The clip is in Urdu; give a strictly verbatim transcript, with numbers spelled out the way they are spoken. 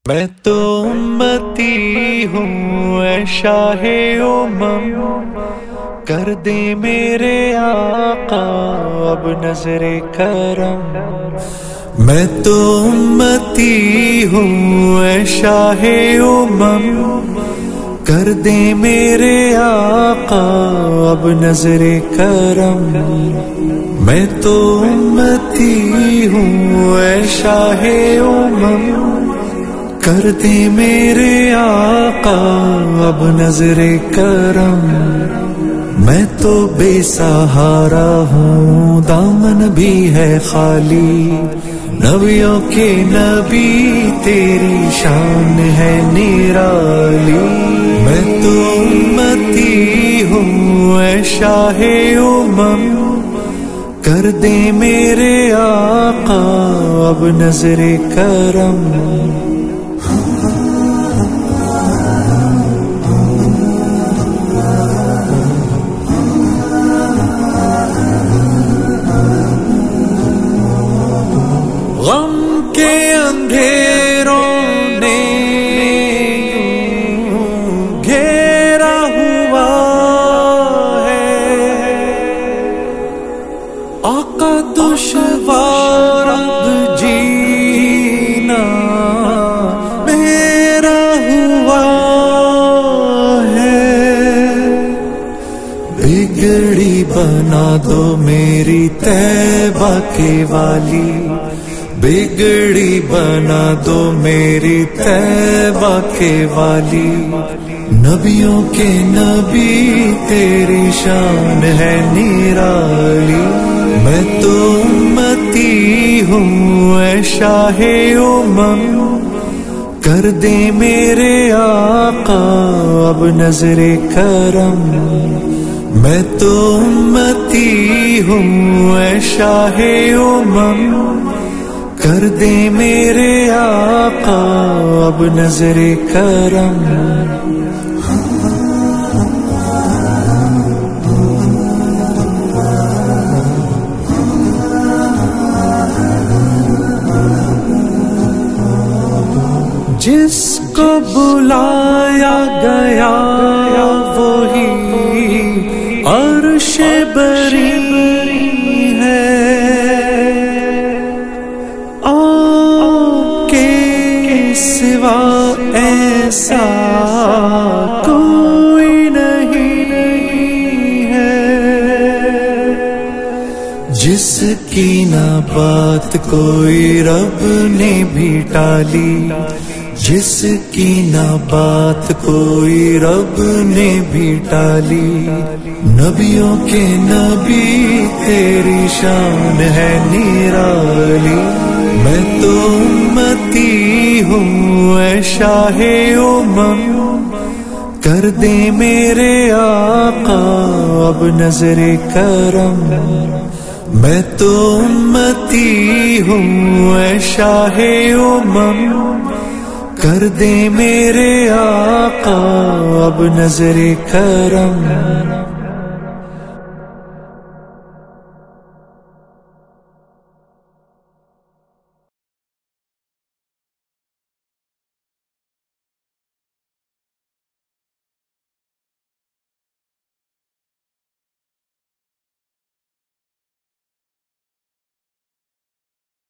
میں تو امتی ہوں اے شاہ امم، کر دے میرے آقا اب نظر کرم۔ میں تو امتی ہوں اے شاہ امم، کر دے میرے آقا اب نظر کرم۔ میں تو امتی ہوں اے شاہ امم، کر دے میرے آقا اب نظر کرم۔ میں تو بے سہارا ہوں، دامن بھی ہے خالی، نبیوں کے نبی تیری شان ہے نرالی۔ میں تو امتی ہوں اے شاہ امم، کر دے میرے آقا اب نظر کرم۔ غم کے اندھیروں نے گھیرا ہوا ہے، آقا دشوار اب جینا میرا ہوا ہے۔ بگڑی بنا دو میری طیبہ کے والی، بگڑی بنا دو میری طیبہ کے والی، نبیوں کے نبی تیری شان ہے نرالی۔ میں تو امتی ہوں اے شاہ امم، کر دے میرے آقا اب نظر کرم۔ میں تو امتی ہوں اے شاہ امم، کر دے میرے آقا اب نظر کرم۔ جس کو بلایا گیا وہی عرش بری سوا ایسا کوئی نہیں ہے، جس کی نہ بات کوئی رب نے بھی ٹالی، جس کی نہ بات کوئی رب نے بھی ٹالی، نبیوں کے نبی تیری شان ہے نرالی۔ میں تو امتی ہوں اے شاہ امم، کر دے میرے آقا اب نظر کرم۔ میں تو امتی ہوں اے شاہ امم، کر دے میرے آقا اب نظر کرم۔